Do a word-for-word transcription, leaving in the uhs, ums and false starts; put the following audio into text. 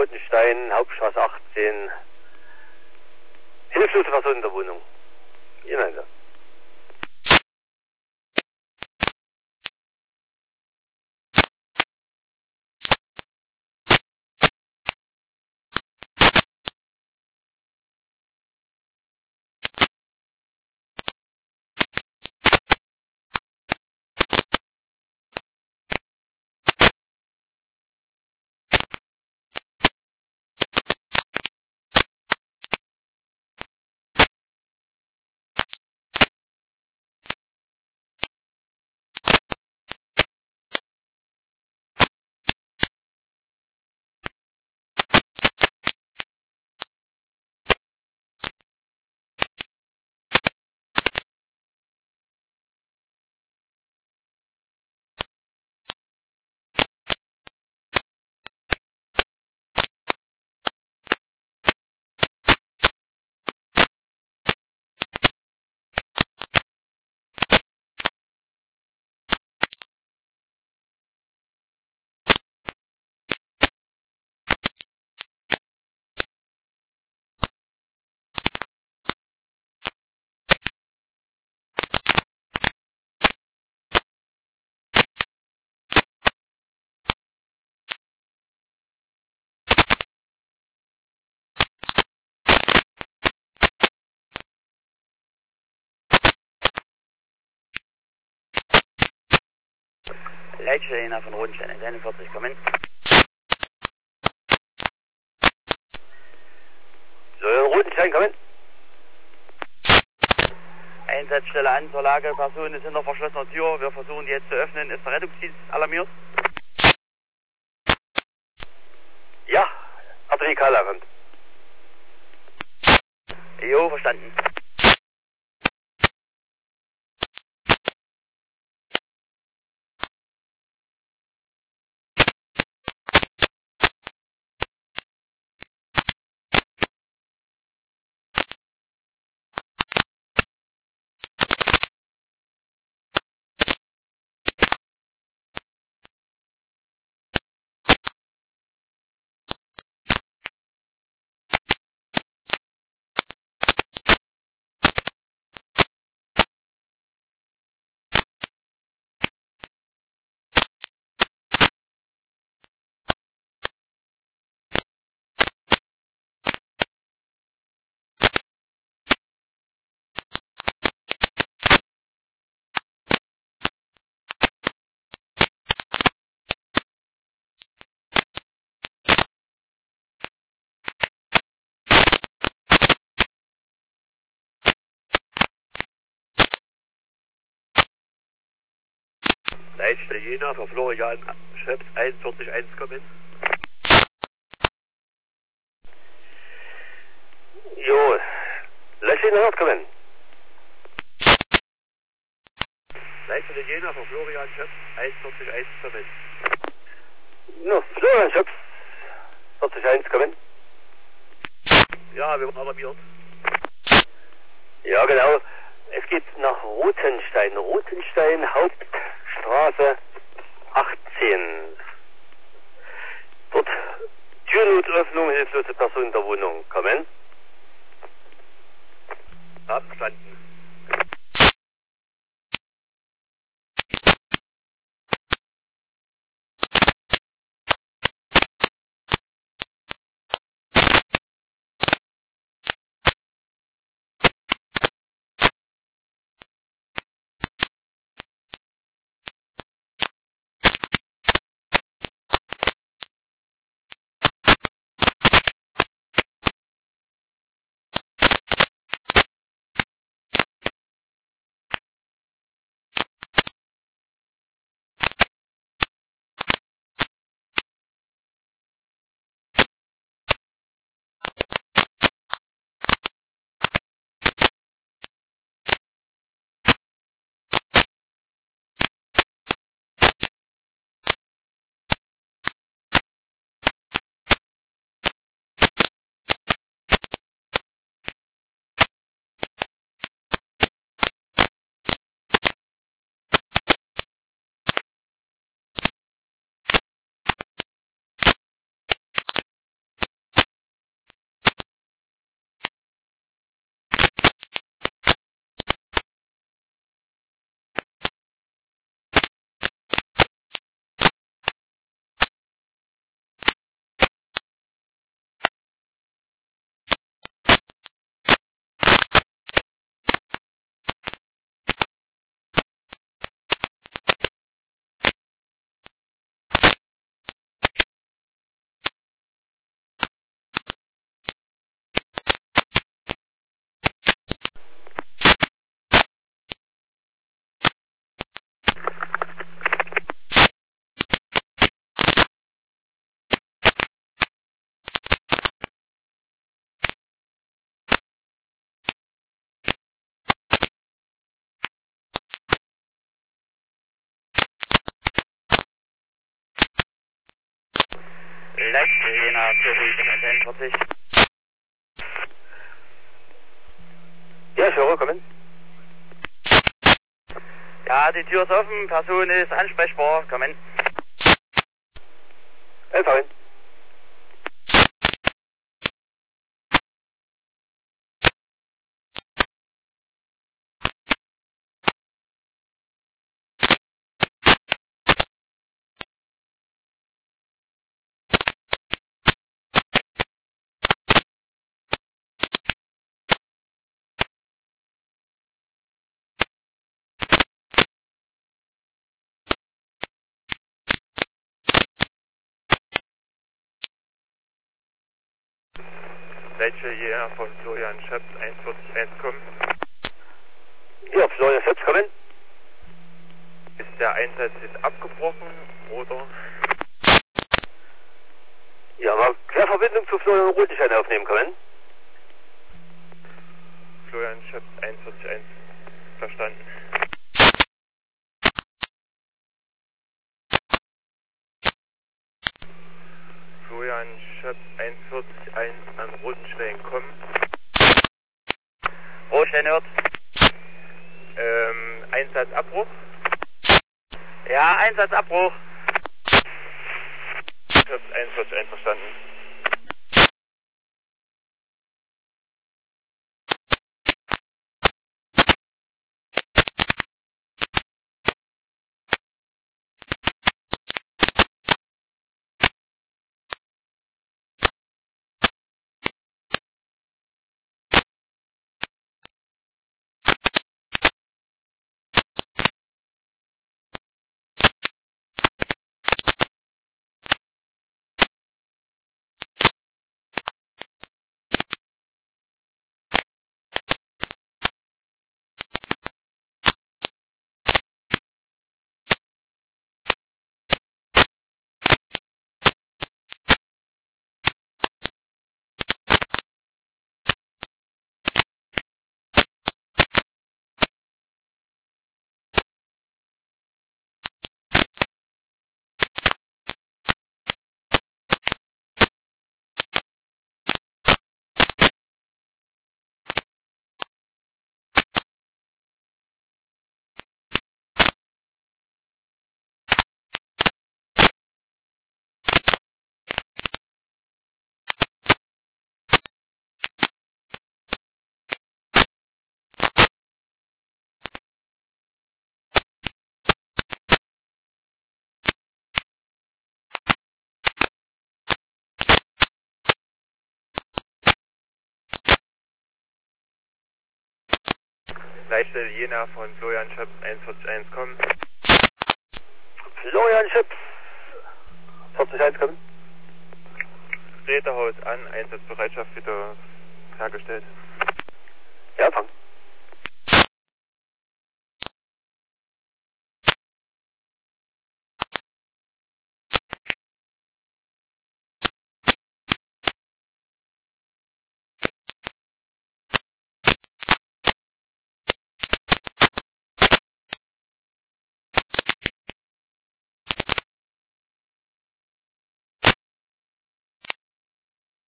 Rotenstein, Hauptstraße achtzehn. Hilflose Person in der Wohnung. Ihnen also. Leitstelle von Rotenstein, einundvierzig, kommen. So, Rotenstein, kommen. Einsatzstelle an zur Lage, Person ist hinter verschlossener Tür, wir versuchen die jetzt zu öffnen, ist der Rettungsdienst alarmiert? Ja, Artillerie Karl-Abend. Jo, verstanden. Leitstelle Jena für Florian Schöps einundvierzig eins, kommen. Jo, Löschin hört, kommen. Leitstelle Jena für Florian Schöps einundvierzig eins, kommen. No, Florian Schöps vierzig eins, kommen. Ja, wir waren alarmiert. Ja, genau. Es geht nach Rotenstein. Rotenstein, Hauptstraße achtzehn. Dort Türnotöffnung, hilflose Person in der Wohnung. Kommen. Abstanden. Leipzig, Jena, Zürich, einundvierzig. Ja, ich höre, kommen. Ja, die Tür ist offen, Person ist ansprechbar, kommen. Einfahren. Leipzig, Jena von Florian Schöpf, einundvierzig eins kommen. Ja, Florian Schöpf, kommen. Ist der Einsatz jetzt abgebrochen oder? Ja, mal Querverbindung zu Florian Rotenstein aufnehmen, kommen. Florian Schöpf, einundvierzig eins, verstanden. Florian Schöpf, einundvierzig eins an Rotenstein kommen. Rotenstein hört. Ähm, Einsatzabbruch. Ja, Einsatzabbruch. Schöpf, einundvierzig eins, verstanden. Leitstelle Jena von Florian Schöpf, einundvierzig eins kommen. Florian Schöpf, vierzig eins, kommen. Räderhaus an, Einsatzbereitschaft wieder hergestellt. Ja, fangen.